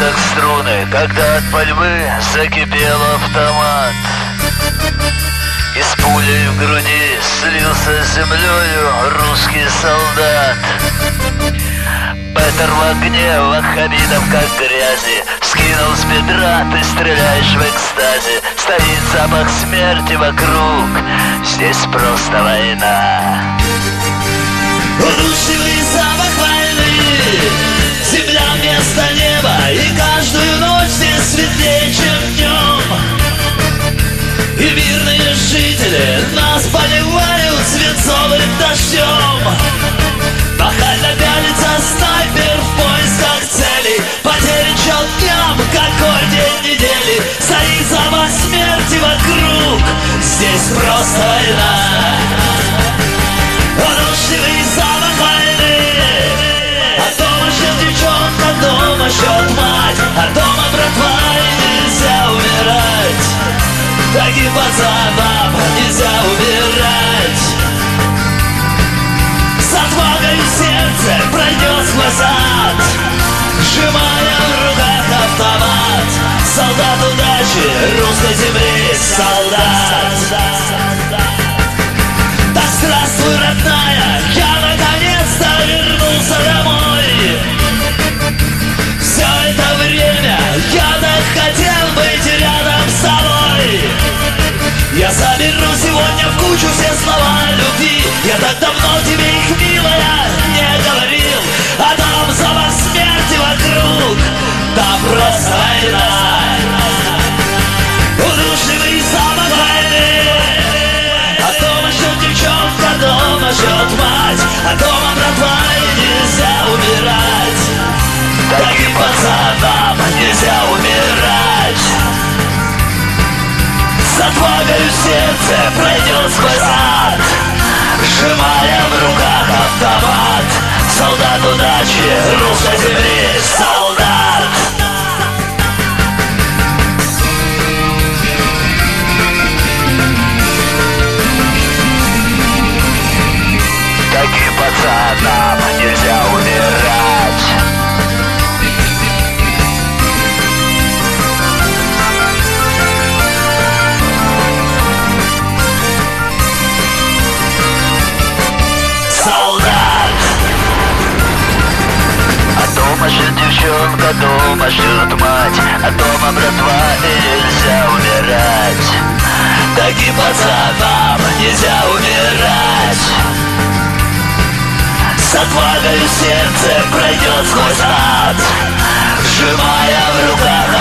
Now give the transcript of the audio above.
как струны, когда от пальбы закипел автомат. И с пулей в груди слился с землею русский солдат. Петр в огне, ваххабитов как грязи, скинул с бедра, ты стреляешь в экстазе. Стоит запах смерти вокруг, здесь просто война. Удушливый запах войны, земля вместо неба, и каждую ночь здесь светлее, чем днем. И мирные жители нас поливают свинцовым дождем. Нахально пялится снайпер в поисках целей, потери дням, какой день недели. Стоит запах смерти вокруг, здесь просто война. Удушливый запах войны, а дома ждет девчонка, дома ждет мать, а дома братва, и нельзя умирать. Таким пацанам нельзя умирать. С отвагой в сердце пройдет сквозь ад, сжимая в руках автомат. Солдат удачи русской земли, солдат. Да здравствуй, родная, я наконец-то вернулся домой. Все это время я так хотел быть рядом с тобой. Я соберу сегодня в кучу все слова любви. Я так давно тебе их, милая, не говорил. А там запах смерти вокруг, там просто война. Удушливый запах войны, а дома ждет девчонка, дома ждет мать, а дома братва, и нельзя умирать. Таким пацанам нельзя умирать. С отвагой в сердце пройдет сквозь ад, сжимая в руках автомат. Солдат удачи русской земли, солдат. Таким пацанам нельзя умирать. Дома ждет девчонка, дома ждет мать, а дома братва, и нельзя умирать. Таким пацанам нельзя умирать. С отвагой в сердце пройдет сквозь ад, сжимая в руках